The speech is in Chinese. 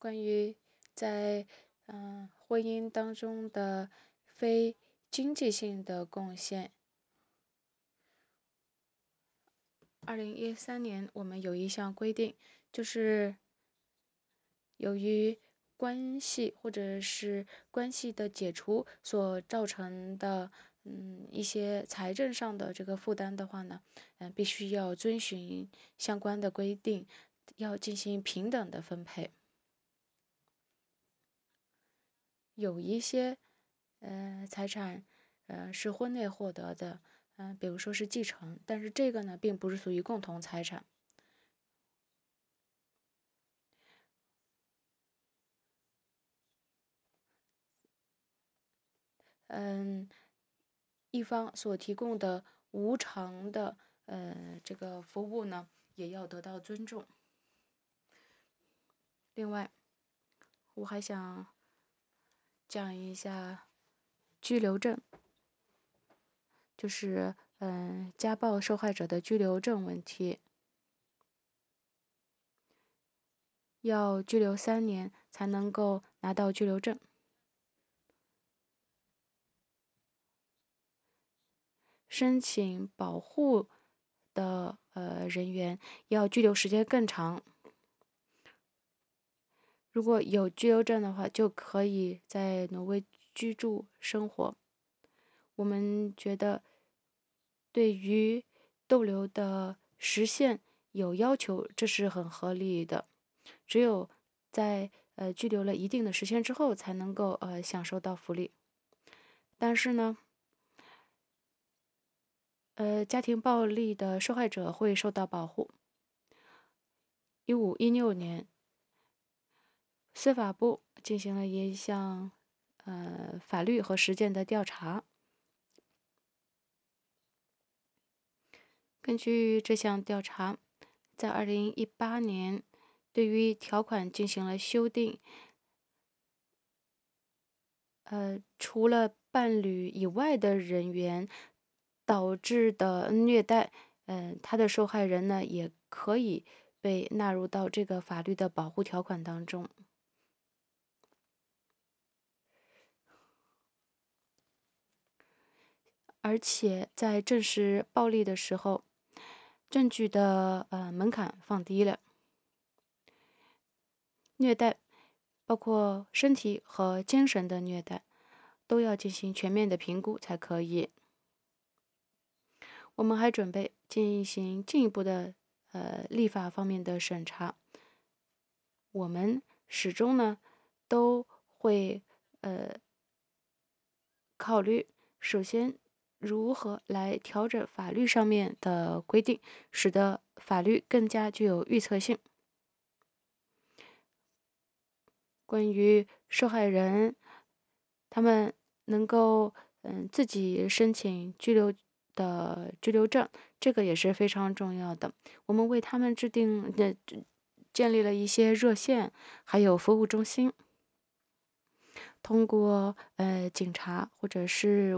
关于在婚姻当中的非经济性的贡献。2013年，我们有一项规定，就是由于关系或者是关系的解除所造成的一些财政上的这个负担的话呢，必须要遵循相关的规定，要进行平等的分配。有一些财产是婚内获得的，比如说是继承，但是这个呢并不是属于共同财产。一方所提供的无偿的这个服务呢，也要得到尊重。另外，我还想讲一下居留证，就是家暴受害者的居留证问题，要居留3年才能够拿到居留证。申请保护的人员要居留时间更长。如果有居留证的话，就可以在挪威居住生活。我们觉得，对于逗留的时限有要求，这是很合理的。只有在居留了一定的时间之后，才能够享受到福利。但是呢，家庭暴力的受害者会受到保护。15-16年，司法部进行了一项法律和实践的调查。根据这项调查，在2018年，对于条款进行了修订。除了伴侣以外的人员导致的虐待，他的受害人呢也可以被纳入到这个法律的保护条款当中。而且在证实暴力的时候，证据的门槛放低了。虐待，包括身体和精神的虐待，都要进行全面的评估才可以。我们还准备进行进一步的立法方面的审查。我们始终呢都会考虑，首先如何来调整法律上面的规定，使得法律更加具有预测性。关于受害人，他们能够自己申请居留证，这个也是非常重要的。我们为他们建立了一些热线，还有服务中心，通过警察或者是